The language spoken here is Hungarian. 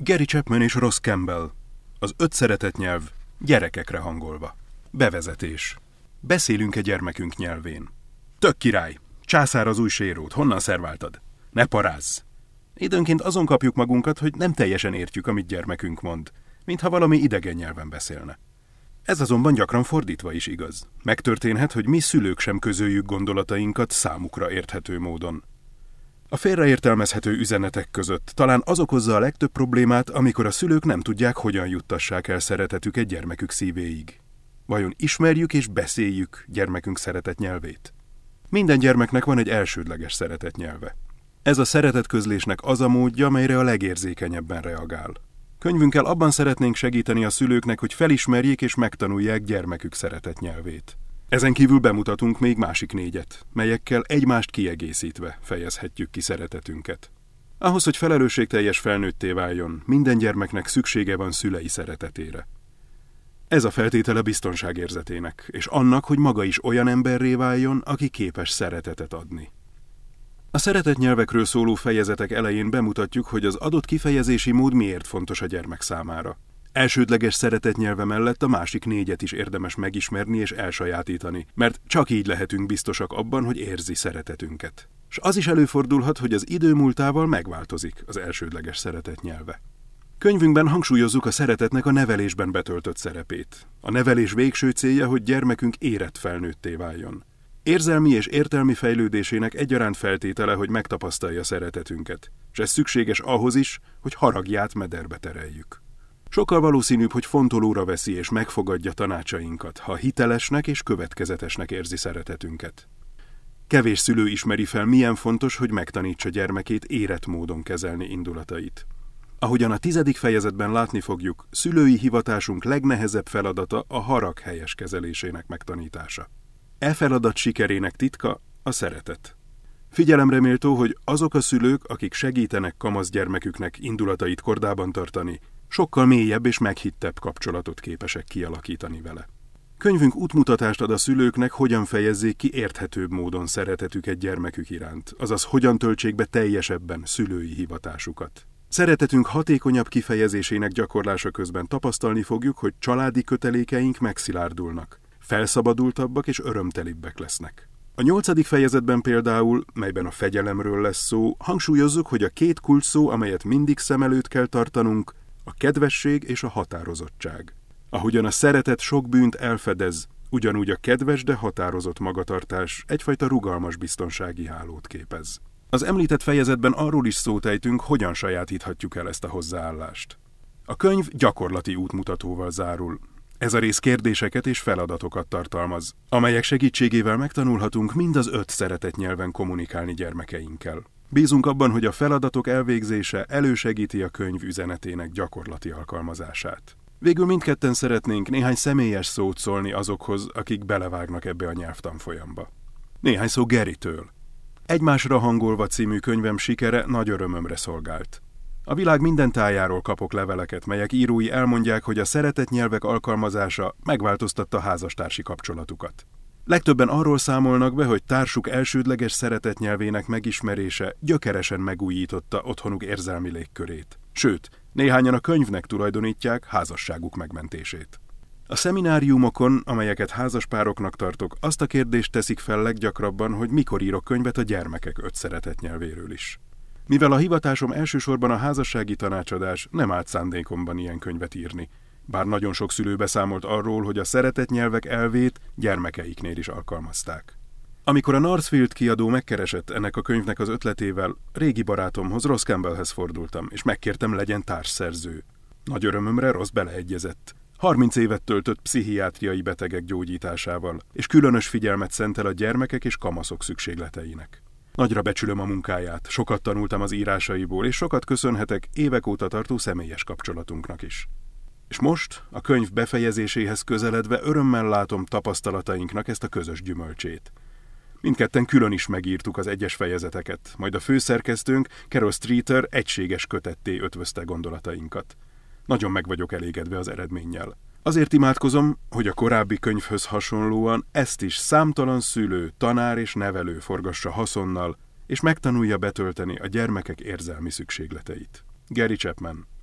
Gary Chapman és Ross Campbell. Az 5 szeretetnyelv gyerekekre hangolva. Bevezetés. Beszélünk-e gyermekünk nyelvén? Tök király! Császár az új sérót, honnan szerváltad? Ne parázz! Időnként azon kapjuk magunkat, hogy nem teljesen értjük, amit gyermekünk mond, mintha valami idegen nyelven beszélne. Ez azonban gyakran fordítva is igaz. Megtörténhet, hogy mi szülők sem közöljük gondolatainkat számukra érthető módon. A félreértelmezhető üzenetek között talán az okozza a legtöbb problémát, amikor a szülők nem tudják, hogyan juttassák el szeretetüket gyermekük szívéig. Vajon ismerjük és beszéljük gyermekünk szeretetnyelvét? Minden gyermeknek van egy elsődleges szeretetnyelve. Ez a szeretetközlésnek az a módja, melyre a legérzékenyebben reagál. Könyvünkkel abban szeretnénk segíteni a szülőknek, hogy felismerjék és megtanulják gyermekük szeretetnyelvét. Ezen kívül bemutatunk még másik 4, melyekkel egymást kiegészítve fejezhetjük ki szeretetünket. Ahhoz, hogy felelősségteljes felnőtté váljon, minden gyermeknek szüksége van szülei szeretetére. Ez a feltétele biztonságérzetének, és annak, hogy maga is olyan emberré váljon, aki képes szeretetet adni. A szeretetnyelvekről szóló fejezetek elején bemutatjuk, hogy az adott kifejezési mód miért fontos a gyermek számára. Elsődleges szeretetnyelve mellett a másik 4 is érdemes megismerni és elsajátítani, mert csak így lehetünk biztosak abban, hogy érzi szeretetünket. És az is előfordulhat, hogy az idő múltával megváltozik az elsődleges szeretetnyelve. Könyvünkben hangsúlyozzuk a szeretetnek a nevelésben betöltött szerepét. A nevelés végső célja, hogy gyermekünk érett felnőtté váljon. Érzelmi és értelmi fejlődésének egyaránt feltétele, hogy megtapasztalja szeretetünket, és ez szükséges ahhoz is, hogy haragját mederbe tereljük. Sokkal valószínűbb, hogy fontolóra veszi és megfogadja tanácsainkat, ha hitelesnek és következetesnek érzi szeretetünket. Kevés szülő ismeri fel, milyen fontos, hogy megtanítsa gyermekét érett módon kezelni indulatait. Ahogyan a 10. fejezetben látni fogjuk, szülői hivatásunk legnehezebb feladata a harag helyes kezelésének megtanítása. E feladat sikerének titka a szeretet. Figyelemre méltó, hogy azok a szülők, akik segítenek kamaszgyermeküknek indulatait kordában tartani, sokkal mélyebb és meghittebb kapcsolatot képesek kialakítani vele. Könyvünk útmutatást ad a szülőknek, hogyan fejezzék ki érthetőbb módon szeretetüket gyermekük iránt, azaz hogyan töltsék be teljesebben szülői hivatásukat. Szeretetünk hatékonyabb kifejezésének gyakorlása közben tapasztalni fogjuk, hogy családi kötelékeink megszilárdulnak, felszabadultabbak és örömtelibbek lesznek. A 8. fejezetben például, melyben a fegyelemről lesz szó, hangsúlyozzuk, hogy a 2 kulcsszó, amelyet mindig szem előtt kell tartanunk, a kedvesség és a határozottság. Ahogyan a szeretet sok bűnt elfedez, ugyanúgy a kedves, de határozott magatartás egyfajta rugalmas biztonsági hálót képez. Az említett fejezetben arról is szót ejtünk, hogyan sajátíthatjuk el ezt a hozzáállást. A könyv gyakorlati útmutatóval zárul. Ez a rész kérdéseket és feladatokat tartalmaz, amelyek segítségével megtanulhatunk mind az 5 szeretetnyelven kommunikálni gyermekeinkkel. Bízunk abban, hogy a feladatok elvégzése elősegíti a könyv üzenetének gyakorlati alkalmazását. Végül mindketten szeretnénk néhány személyes szót szólni azokhoz, akik belevágnak ebbe a nyelvtanfolyamba. Néhány szó Garytől. Egymásra hangolva című könyvem sikere nagy örömömre szolgált. A világ minden tájáról kapok leveleket, melyek írói elmondják, hogy a szeretetnyelvek alkalmazása megváltoztatta házastársi kapcsolatukat. Legtöbben arról számolnak be, hogy társuk elsődleges szeretetnyelvének megismerése gyökeresen megújította otthonuk érzelmi légkörét. Sőt, néhányan a könyvnek tulajdonítják házasságuk megmentését. A szemináriumokon, amelyeket házaspároknak tartok, azt a kérdést teszik fel leggyakrabban, hogy mikor írok könyvet a gyermekek 5 szeretetnyelvéről is. Mivel a hivatásom elsősorban a házassági tanácsadás, nem állt szándékomban ilyen könyvet írni, bár nagyon sok szülő beszámolt arról, hogy a szeretetnyelvek elvét gyermekeiknél is alkalmazták. Amikor a Northfield kiadó megkeresett ennek a könyvnek az ötletével, régi barátomhoz, Ross Campbellhez fordultam, és megkértem, legyen társszerző. Nagy örömömre Ross beleegyezett. 30 évet töltött pszichiátriai betegek gyógyításával, és különös figyelmet szentel a gyermekek és kamaszok szükségleteinek. Nagyra becsülöm a munkáját, sokat tanultam az írásaiból, és sokat köszönhetek évek óta tartó személyes kapcsolatunknak is. És most, a könyv befejezéséhez közeledve örömmel látom tapasztalatainknak ezt a közös gyümölcsét. Mindketten külön is megírtuk az egyes fejezeteket, majd a főszerkesztőnk, Carol Streeter egységes kötetté ötvözte gondolatainkat. Nagyon meg vagyok elégedve az eredménnyel. Azért imádkozom, hogy a korábbi könyvhöz hasonlóan ezt is számtalan szülő, tanár és nevelő forgassa haszonnal, és megtanulja betölteni a gyermekek érzelmi szükségleteit. Gary Chapman.